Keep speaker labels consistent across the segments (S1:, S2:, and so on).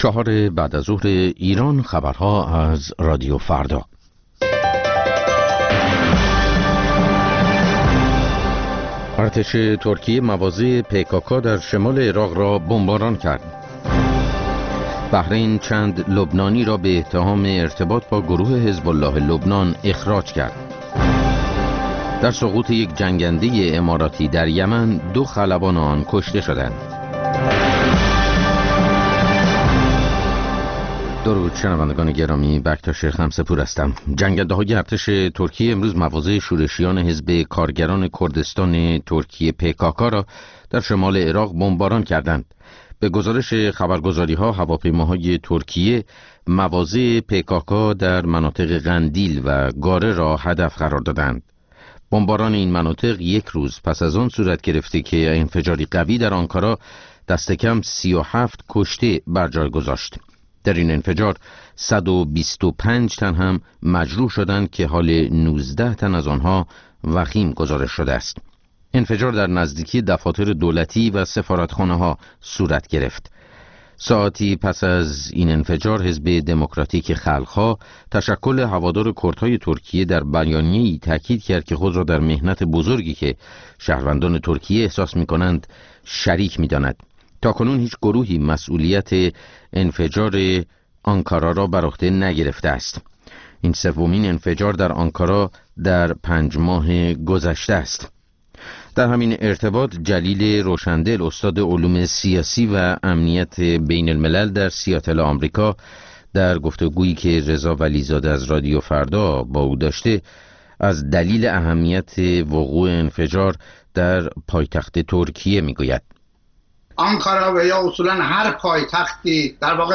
S1: 4 بعد از ظهر ایران، خبرها از رادیو فردا. ارتش ترکیه مواضع PKK در شمال عراق را بمباران کرد. بحرین چند لبنانی را به اتهام ارتباط با گروه حزب الله لبنان اخراج کرد. در سقوط یک جنگنده اماراتی در یمن 2 خلبان آن کشته شدند. درود شنوندگان گرامی، بکتاشر خمسه‌پور هستم. جنگنده‌های ارتش ترکیه امروز مواضع شورشیان حزب کارگران کردستان ترکیه PKK را در شمال عراق بمباران کردند. به گزارش خبرگزاری‌ها، هواپیماهای ترکیه مواضع PKK در مناطق قندیل و گاره را هدف قرار دادند. بمباران این مناطق یک روز پس از آن صورت گرفته که انفجاری قوی در آنکارا دست کم 37 کشته بر جای گذاشت. در این انفجار 125 تن هم مجروح شدند که حال 19 تن از آنها وخیم گزارش شده است. انفجار در نزدیکی دفاتر دولتی و سفارتخانه‌ها صورت گرفت. ساعتی پس از این انفجار، حزب دموکراتیک خلق‌ها تشکل هوادار کردهای ترکیه در بیانیه‌ای تاکید کرد که خود را در محنت بزرگی که شهروندان ترکیه احساس می‌کنند شریک می‌داند. تاکنون هیچ گروهی مسئولیت انفجار آنکارا را بر عهده نگرفته است. این سومین انفجار در آنکارا در 5 ماه گذشته است. در همین ارتباط جلیل روشندل، استاد علوم سیاسی و امنیت بین الملل در سیاتل آمریکا، در گفتگویی که رضا ولیزاده از رادیو فردا با او داشته، از دلیل اهمیت وقوع انفجار در پایتخت ترکیه میگوید.
S2: آنکارا و یا اصولا هر پایتختی در واقع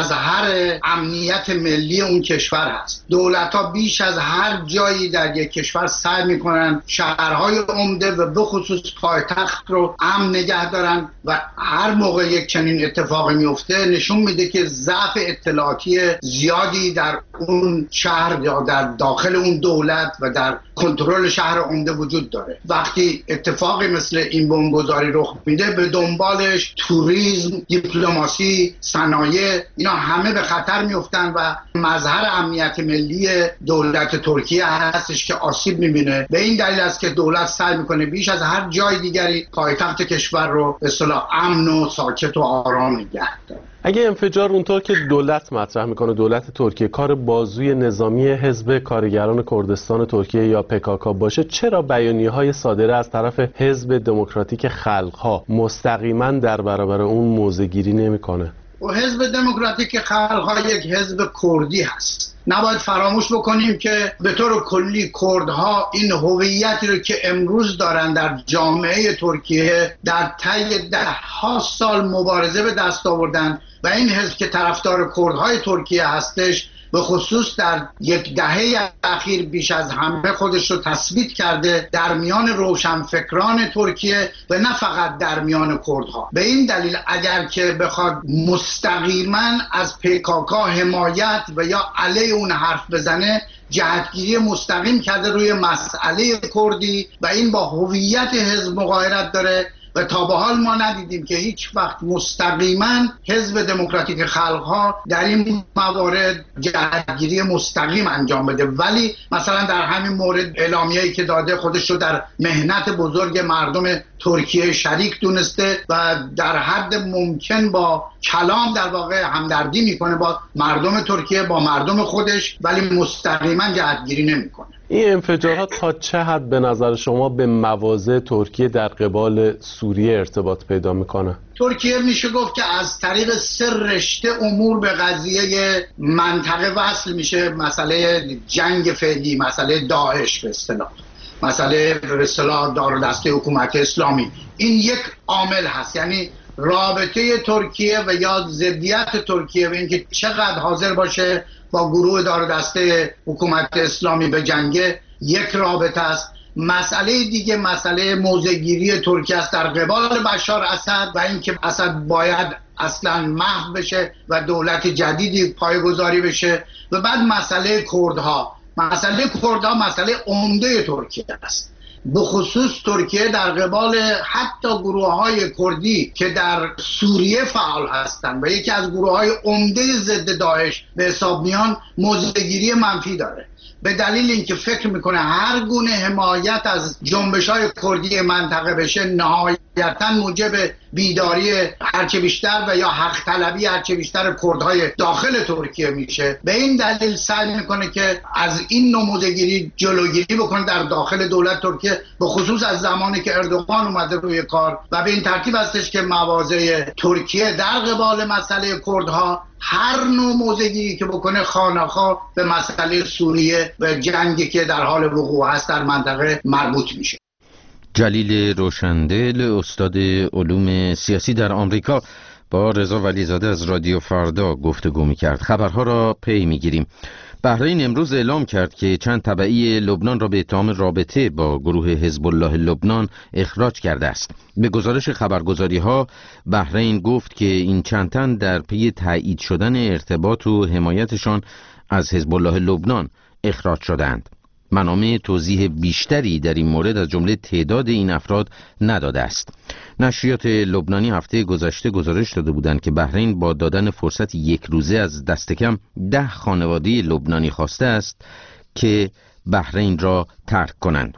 S2: مظهر امنیت ملی اون کشور هست. دولت‌ها بیش از هر جایی در یک کشور سعی می‌کنن شهرهای عمده و به خصوص پایتخت رو امن نگه دارن و هر موقع یک چنین اتفاقی میفته نشون میده که ضعف اطلاعاتی زیادی در اون شهر یا در داخل اون دولت و در کنترل شهر عمده وجود داره. وقتی اتفاقی مثل این بمبگذاری رخ میده، به دنبالش توریسم، دیپلماسی، صنایع، اینا همه به خطر میفتن و مظهر امنیت ملی دولت ترکیه هستش که آسیب میبینه. به این دلیل است که دولت سعی میکنه بیش از هر جای دیگری پایتخت کشور رو به اصطلاح امن و ساکت و آرام نگه داره.
S3: اگه انفجار اونطور که دولت مطرح میکنه، دولت ترکیه، کار بازوی نظامی حزب کارگران کردستان ترکیه یا PKK باشه، چرا بیانیه‌های صادره از طرف حزب دموکراتیک خلق‌ها مستقیما در برابر اون موضع‌گیری نمیکنه؟
S2: و حزب دموکراتیک خلق‌ها یک حزب کردی هست. نباید فراموش بکنیم که به طور کلی کردها این هویتی رو که امروز دارن در جامعه ترکیه در طی 10 سال مبارزه به دست آوردن و این حزب که طرفدار کردهای ترکیه هستش به خصوص در یک دهه اخیر بیش از همه خودش رو تثبیت کرده در میان روشنفکران ترکیه و نه فقط در میان کردها. به این دلیل اگر که بخواد مستقیما از PKK حمایت و یا علیه اون حرف بزنه، جهتگیری مستقیم کرده روی مسئله کردی و این با هویت حزب مغایرت داره و تا به حال ما ندیدیم که هیچ وقت مستقیما حزب دموکراتیک خلق‌ها در این موارد جهتگیری مستقیم انجام بده. ولی مثلا در همین مورد اعلامیه‌ای که داده خودش رو در محنت بزرگ مردم ترکیه شریک دونسته و در حد ممکن با کلام در واقع همدردی میکنه با مردم ترکیه، با مردم خودش، ولی مستقیما جهتگیری نمیکنه.
S3: این انفجارات تا چه حد به نظر شما به مواضع ترکیه در قبال سوریه ارتباط پیدا میکنه؟
S2: ترکیه میشه گفت که از طریق 3 رشته امور به قضیه منطقه وصل میشه. مسئله جنگ فعلی، مسئله داعش به اصطلاح، مسئله به اصطلاح دار و دسته حکومت اسلامی، این یک عامل هست. یعنی رابطه ترکیه و یا ضدیت ترکیه و اینکه چقدر حاضر باشه با گروه دار و دسته حکومت اسلامی به جنگه یک رابطه است. مسئله دیگه مسئله موضع‌گیری ترکیه است در قبال بشار اسد و اینکه اسد باید اصلا محو بشه و دولت جدیدی پایه‌گذاری بشه. و بعد مسئله کردها. مسئله کردها مسئله عمده ترکیه است. بخصوص ترکیه در قبال حتی گروه‌های کردی که در سوریه فعال هستند و یکی از گروه‌های عمده ضد داعش به حساب میان موضع‌گیری منفی داره، به دلیل اینکه فکر میکنه هر گونه حمایت از جنبش‌های کردی منطقه بشه نهایتاً موجب بیداری هرچه بیشتر و یا حق طلبی هرچه بیشتر کردهای داخل ترکیه میشه. به این دلیل سعی میکنه که از این نمودگیری جلوگیری بکنه در داخل دولت ترکیه، به خصوص از زمانی که اردوغان اومده روی کار و به این ترتیب هستش که مواضع ترکیه در قبال مسئله کردها هر نوع موضعی که بکنه خانه‌خواه به مسئله سوریه و جنگی که در حال وقوع هست در منطقه مربوط میشه.
S1: جلیل روشندل، استاد علوم سیاسی در آمریکا، با رضا ولیزاده از رادیو فردا گفتگو می‌کرد. خبرها را پی می‌گیریم. بحرین امروز اعلام کرد که چند تبعی لبنان را به اتهام رابطه با گروه حزب الله لبنان اخراج کرده است. به گزارش خبرگزاری‌ها بحرین گفت که این چند تن در پی تایید شدن ارتباط و حمایتشان از حزب الله لبنان اخراج شدند. منابع توضیح بیشتری در این مورد از جمله تعداد این افراد نداده است. نشریات لبنانی هفته گذشته گزارش داده بودند که بحرین با دادن فرصت یک روزه از دست کم 10 خانواده لبنانی خواسته است که بحرین را ترک کنند.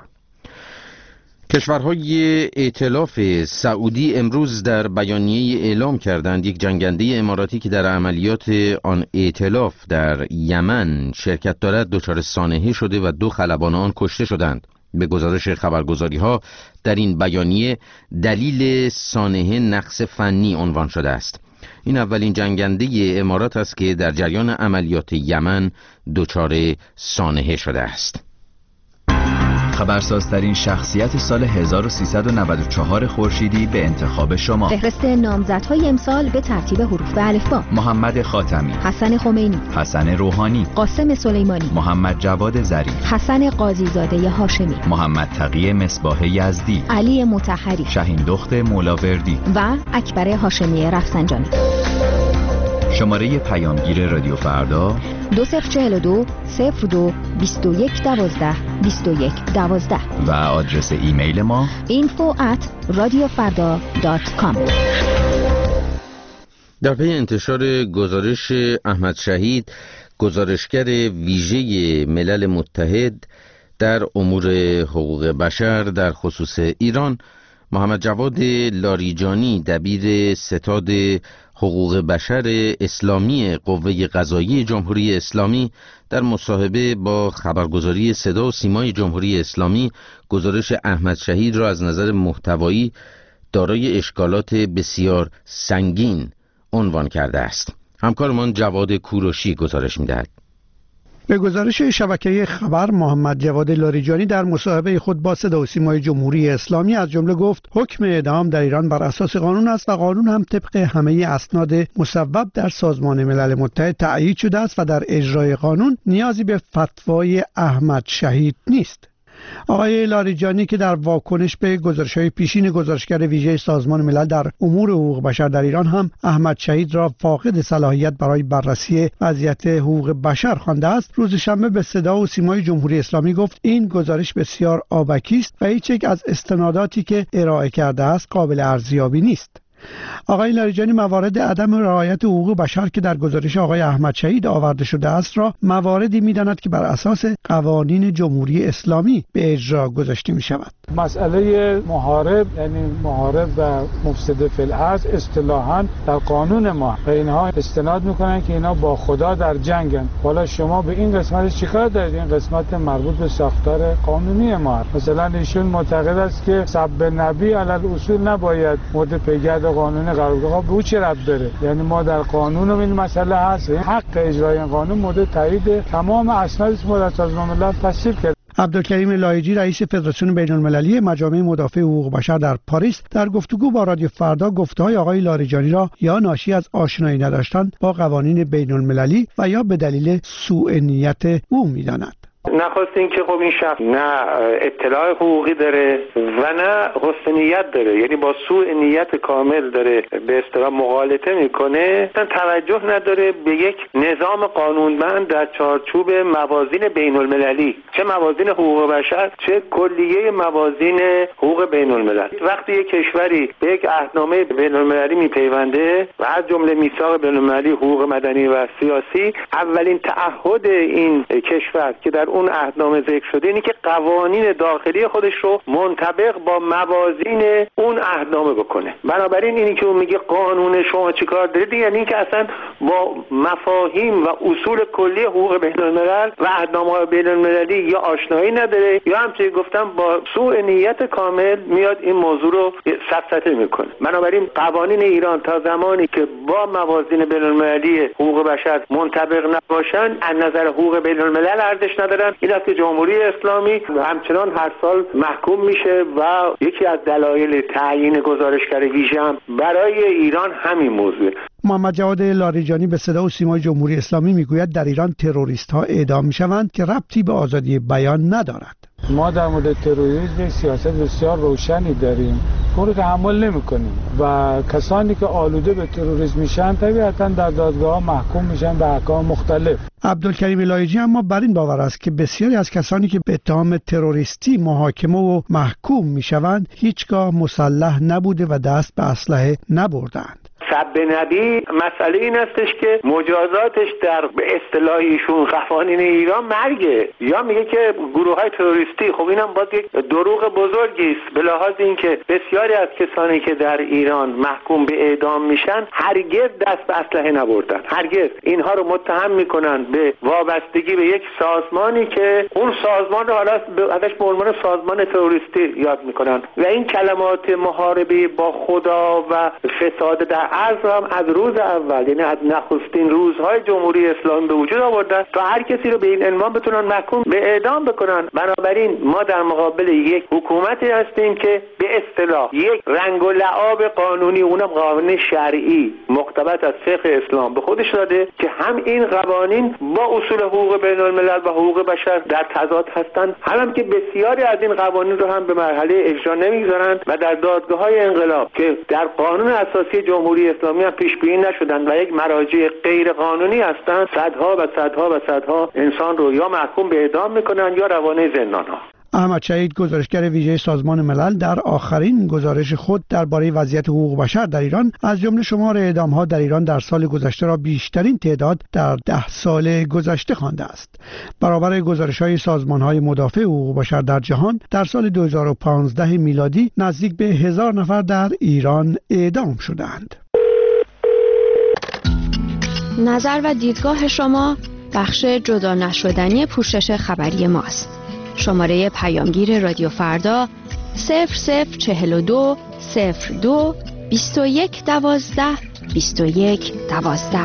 S1: کشورهای ائتلاف سعودی امروز در بیانیه اعلام کردند یک جنگنده اماراتی که در عملیات آن ائتلاف در یمن شرکت دارد دچار سانحه شده و 2 خلبان آن کشته شدند. به گزارش خبرگزاری‌ها در این بیانیه دلیل سانحه نقص فنی عنوان شده است. این اولین جنگنده امارات است که در جریان عملیات یمن دچار سانحه شده است.
S4: خبرسازترین شخصیت سال 1394 خورشیدی به انتخاب شما.
S5: فهرست نامزدهای امسال به ترتیب حروف الفبا:
S4: محمد خاتمی،
S5: حسن خمینی،
S4: حسن روحانی،
S5: قاسم سلیمانی،
S4: محمد جواد ظریف،
S5: حسن قاضیزاده هاشمی،
S4: محمد تقی مصباح یزدی،
S5: علی مطهری،
S4: شهین دخت مولاوردی
S5: و اکبر هاشمی رفسنجانی.
S4: شماره پیامگیر رادیو فردا
S5: 2042 02 21 12 21 12
S4: و آدرس ایمیل ما
S5: info@radiofarda.com.
S1: در پی انتشار گزارش احمد شهید، گزارشگر ویژه ملل متحد در امور حقوق بشر در خصوص ایران، محمد جواد لاریجانی، دبیر ستاد حقوق بشر اسلامی قوه قضاییه جمهوری اسلامی، در مصاحبه با خبرگزاری صدا و سیمای جمهوری اسلامی گزارش احمد شهید را از نظر محتوایی دارای اشکالات بسیار سنگین عنوان کرده است. همکارمان جواد کوروشی گزارش می‌دهد.
S6: به گزارش شبکه خبر، محمد جواد لاریجانی در مصاحبه خود با صدا و سیمای جمهوری اسلامی از جمله گفت حکم اعدام در ایران بر اساس قانون است و قانون هم طبق همه اسناد مصوب در سازمان ملل متحد تأیید شده است و در اجرای قانون نیازی به فتوای احمد شهید نیست. آقای لاریجانی که در واکنش به گزارش‌های پیشین گزارشگر ویژه سازمان ملل در امور حقوق بشر در ایران هم احمد شهید را فاقد صلاحیت برای بررسی وضعیت حقوق بشر خوانده است، روز شنبه به صدا و سیمای جمهوری اسلامی گفت این گزارش بسیار آبکی است و هیچ یک از استناداتی که ارائه کرده است قابل ارزیابی نیست. آقای لاریجانی موارد عدم رعایت حقوق بشر که در گزارش آقای احمد شهید آورده شده است را مواردی می‌داند که بر اساس قوانین جمهوری اسلامی به اجرا گذاشته می‌شود.
S7: مسئله محارب، یعنی محارب و مفسد فی الارض، اصطلاحاً در قانون ما و اینها استناد می‌کنن که اینا با خدا در جنگن. حالا شما به این قسمتش چیکار دارید؟ این قسمت مربوط به ساختار قانونی ما. مثلا ایشون معتقد است که سب نبی علی الاصول نباید مورد پیگرد قانون قرار بگیره. به او چه ربط داره؟ یعنی ما در قانون این مسئله هست، حق اجرای این قانون مورد تایید تمام اسنادی که در سازمان ملل تصویب کرد.
S6: عبدالکریم لایجی، رئیس فدراسیون بین‌المللی مجامع مدافع حقوق بشر در پاریس، در گفتگو با رادیو فردا گفته‌های آقای لاریجانی را یا ناشی از آشنایی نداشتن با قوانین بین‌المللی و یا به دلیل سوء نیت او می‌داند.
S8: نخواست این که خب این شخص نه اطلاع حقوقی داره و نه حسن نیت داره، یعنی با سوء نیت کامل داره به اصطلاح مغالطه میکنه، توجه نداره به یک نظام قانونمند در چارچوب موازین بین المللی، چه موازین حقوق بشر چه کلیه موازین حقوق بین الملل. وقتی یک کشوری به یک عهدنامه بین المللی میپیونده و از جمله میثاق بین المللی حقوق مدنی و سیاسی، اولین تعهد این کشور که در اون عهدنامه ذکر شده اینه که قوانین داخلی خودش رو منطبق با موازین اون عهدنامه بکنه. بنابراین اینی که اون میگه قانون شما چیکار دارید، یعنی اینکه اصلا با مفاهیم و اصول کلی حقوق بین الملل و عهدنامه‌های بین المللی یا آشنایی نداره یا همچنین گفتم با سوء نیت کامل میاد این موضوع رو سفسطه میکنه. بنابراین قوانین ایران تا زمانی که با موازین بین المللی حقوق بشر منطبق نباشن از نظر حقوق بین الملل ارزش ندارن. این است که جمهوری اسلامی همچنان هر سال محکوم میشه و یکی از دلایل تعیین گزارشگر ویژه هم برای ایران همین موضوع.
S6: محمد جواد لاریجانی به صدا و سیمای جمهوری اسلامی میگوید در ایران تروریست ها اعدام میشوند که ربطی به آزادی بیان ندارد.
S7: ما در مورد تروریسم سیاست بسیار روشنی داریم، اون رو تحمل نمی‌کنیم و کسانی که آلوده به تروریسم میشن طبیعتاً در دادگاه محکوم میشن به احکام مختلف.
S6: عبدالکریم لایجی اما بر این باور است که بسیاری از کسانی که به اتهام تروریستی محاکمه و محکوم میشوند هیچگاه مسلح نبوده و دست به اسلحه نبردند.
S8: سب نبی مسئله این استش که مجازاتش در به اصطلاح ایشون قوانین ایران مرگه، یا میگه که گروه های تروریستی. خب اینم باز یک دروغ بزرگی است به لحاظ اینکه بسیاری از کسانی که در ایران محکوم به اعدام میشن هرگز دست به اسلحه نبردن، هرگز. اینها رو متهم میکنن به وابستگی به یک سازمانی که اون سازمان رو حالا ازش به عنوان سازمان تروریستی یاد میکنن و این کلمات محاربه با خدا و فساد در عرض هم از روز اول، یعنی از نخستین روزهای جمهوری اسلامی به وجود آوردن تا هر کسی رو به این عنوان بتونن محکوم به اعدام بکنن. بنابراین ما در مقابل یک حکومتی هستیم که به اصطلاح یک رنگ و لعاب قانونی، اونم قوانین شرعی مقتبس از فقه اسلام به خودش داده که هم این قوانین با اصول حقوق بین الملل و حقوق بشر در تضاد هستند، هم که بسیاری از این قوانین رو هم به مرحله اجرا نمیگذارند و در دادگاه‌های انقلاب که در قانون اساسی جمهوری اسلامی هم پیش بینی نشدن و یک مراجع غیر قانونی هستند، صدها و صدها و صدها انسان رو یا محکوم به اعدام میکنن یا روانه زندان‌ها.
S6: احمد شهید، گزارشگر ویژه سازمان ملل، در آخرین گزارش خود درباره وضعیت حقوق بشر در ایران از جمله شمار اعدام‌ها در ایران در سال گذشته را بیشترین تعداد در 10 سال گذشته خوانده است. برابر گزارش‌های سازمان‌های مدافع حقوق بشر در جهان، در سال 2015 میلادی نزدیک به 1000 نفر در ایران اعدام شدند.
S9: نظر و دیدگاه شما بخش جدا نشدنی پوشش خبری ماست. شماره پیامگیر رادیو فردا 0042 02 21 12 21 12.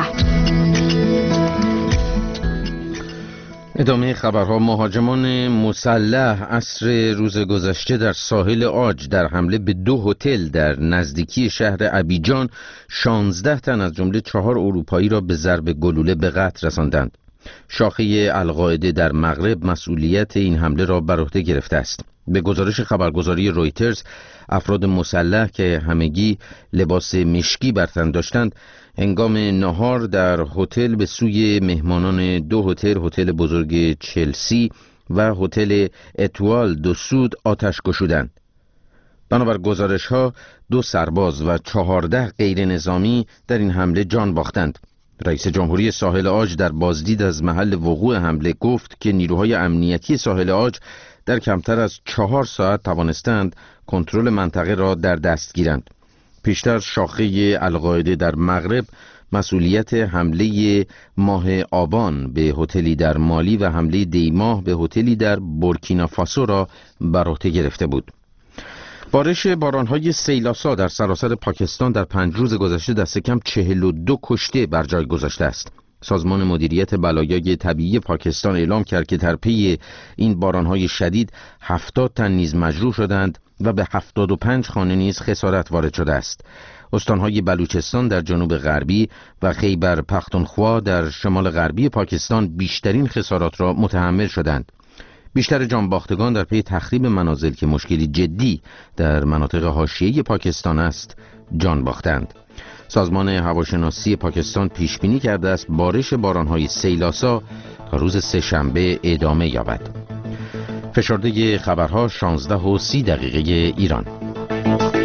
S1: ادامه خبرها. مهاجمان مسلح عصر روز گذشته در ساحل عاج در حمله به 2 هتل در نزدیکی شهر ابیجان 16 تن از جمله 4 اروپایی را به ضرب گلوله به قتل رساندند. شاخه القاعده در مغرب مسئولیت این حمله را بر عهده گرفته است. به گزارش خبرگزاری رویترز، افراد مسلح که همگی لباس مشکی بر تن داشتند، هنگام نهار در هتل به سوی مهمانان 2 هتل بزرگ چلسی و هتل اتوال دو سود آتش گشودند. بنابر گزارش‌ها 2 سرباز و 14 غیر نظامی در این حمله جان باختند. رئیس جمهوری ساحل عاج در بازدید از محل وقوع حمله گفت که نیروهای امنیتی ساحل عاج در کمتر از 4 ساعت توانستند کنترل منطقه را در دست گیرند. پیشتر شاخه القاعده در مغرب مسئولیت حمله ماه آبان به هتلی در مالی و حمله دیماه به هتلی در بورکینافاسو را بر عهده گرفته بود. بارش باران‌های سیلاسا در سراسر پاکستان در 5 روز گذشته دست کم 42 کشته بر جای گذاشته است. سازمان مدیریت بلایای طبیعی پاکستان اعلام کرد که در پی این باران‌های شدید 70 تن نیز مجروح شدند و به 75 خانه نیز خسارت وارد شده است. استانهای بلوچستان در جنوب غربی و خیبر پختونخوا در شمال غربی پاکستان بیشترین خسارات را متحمل شدند. بیشتر جانباختگان در پی تخریب منازل که مشکلی جدی در مناطق حاشیه‌ای پاکستان است جان باختند. سازمان هواشناسی پاکستان پیش بینی کرده است بارش باران‌های سیلاسا تا روز سه‌شنبه ادامه یابد. فشرده خبرها 16:30 ایران.